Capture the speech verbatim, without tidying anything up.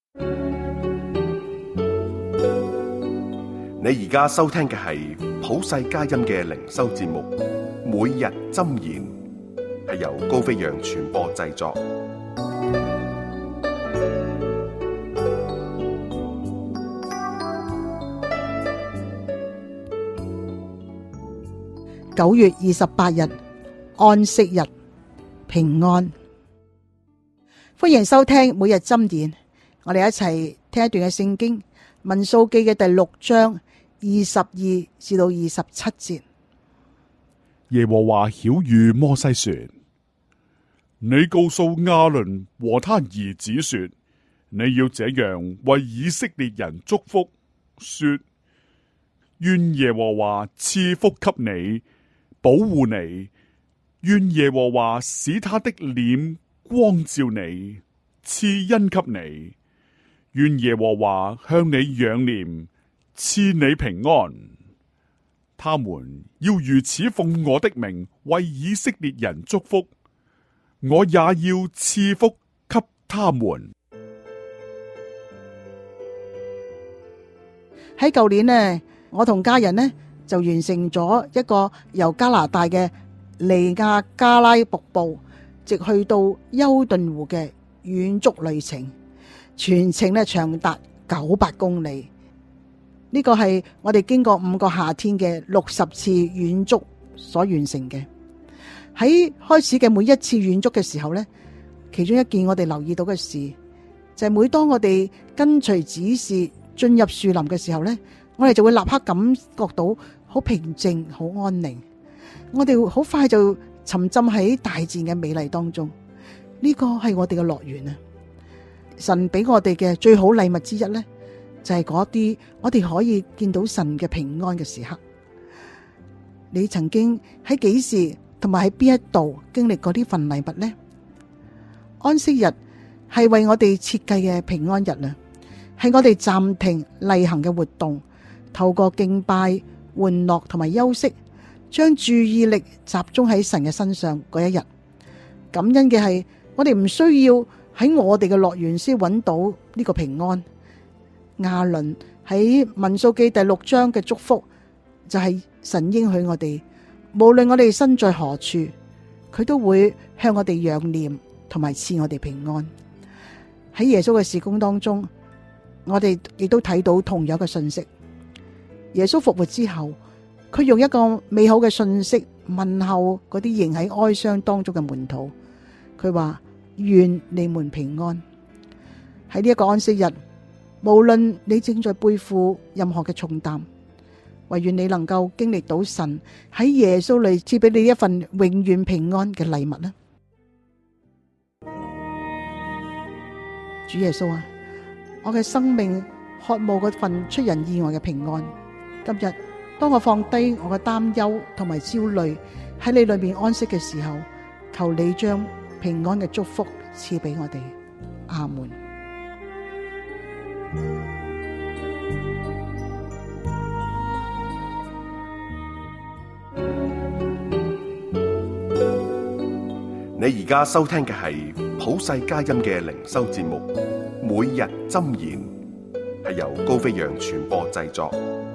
你而家收聽嘅係普世佳音嘅靈修節目，每日箴言，係由高飛揚傳播製作。 九月二十八日，安息日，平安。歡迎收聽每日箴言，我哋一齊聽一段嘅聖經，民數記嘅第六章二十二至到二十七節。 耶和華曉諭摩西說：你告訴亞倫和他兒子說，你要這樣為以色列人祝福，說：願耶和華賜福給你，保護你；願耶和華使他的臉光照你，賜恩給你；願耶和華向你仰臉，賜你平安。他們要如此奉我的名為以色列人祝福，我也要賜福給他們。 喺舊年呢，我同家人呢就完成咗一個由加拿大嘅尼亞加拉瀑布直去到休頓湖嘅遠足旅程，全程呢長達九百公里。呢個係我哋經過五個夏天嘅六十次遠足所完成嘅。喺開始嘅每一次遠足嘅時候呢，其中一件我哋留意到嘅事，就係每當我哋跟隨指示進入樹林嘅時候呢，我哋就會立刻感覺到好平靜、好安寧。我哋好快就沉浸喺大自然嘅美麗當中。呢個係我哋嘅樂園啊！神俾我哋嘅最好禮物之一呢，就係嗰啲我哋可以見到神嘅平安嘅時刻。你曾經喺幾時同埋喺邊一度經歷過呢份禮物呢？安息日係為我哋設計嘅平安日啊，係我哋暫停例行嘅活動，透過敬拜、玩樂同埋休息，將注意力集中喺神嘅身上嗰一日。感恩嘅係，我哋唔需要喺我哋嘅樂園先揾到呢個平安。亞倫喺民數記第六章嘅祝福，就係神應許我哋，無論我哋身在何處，佢都會向我哋仰念同埋賜我哋平安。喺耶穌嘅事工當中，我哋亦都睇到同樣嘅信息。耶穌復活之後，佢用一個美好嘅信息問候嗰啲仍喺哀傷當中嘅門徒，佢話：願你們平安。喺呢一個安息日，無論你正在背負任何嘅重擔，唯願你能夠經歷到神喺耶穌裏賜俾你一份永遠平安嘅禮物啦。主耶穌啊，我嘅生命渴慕嗰份出人意外嘅平安。今日當我放低我嘅擔憂同埋焦慮，喺你裏面安息嘅時候，求你將平安嘅祝福賜俾我哋。阿門。 你而家收聽嘅係普世佳音嘅靈修節目，每日箴言，係由高飛揚傳播製作。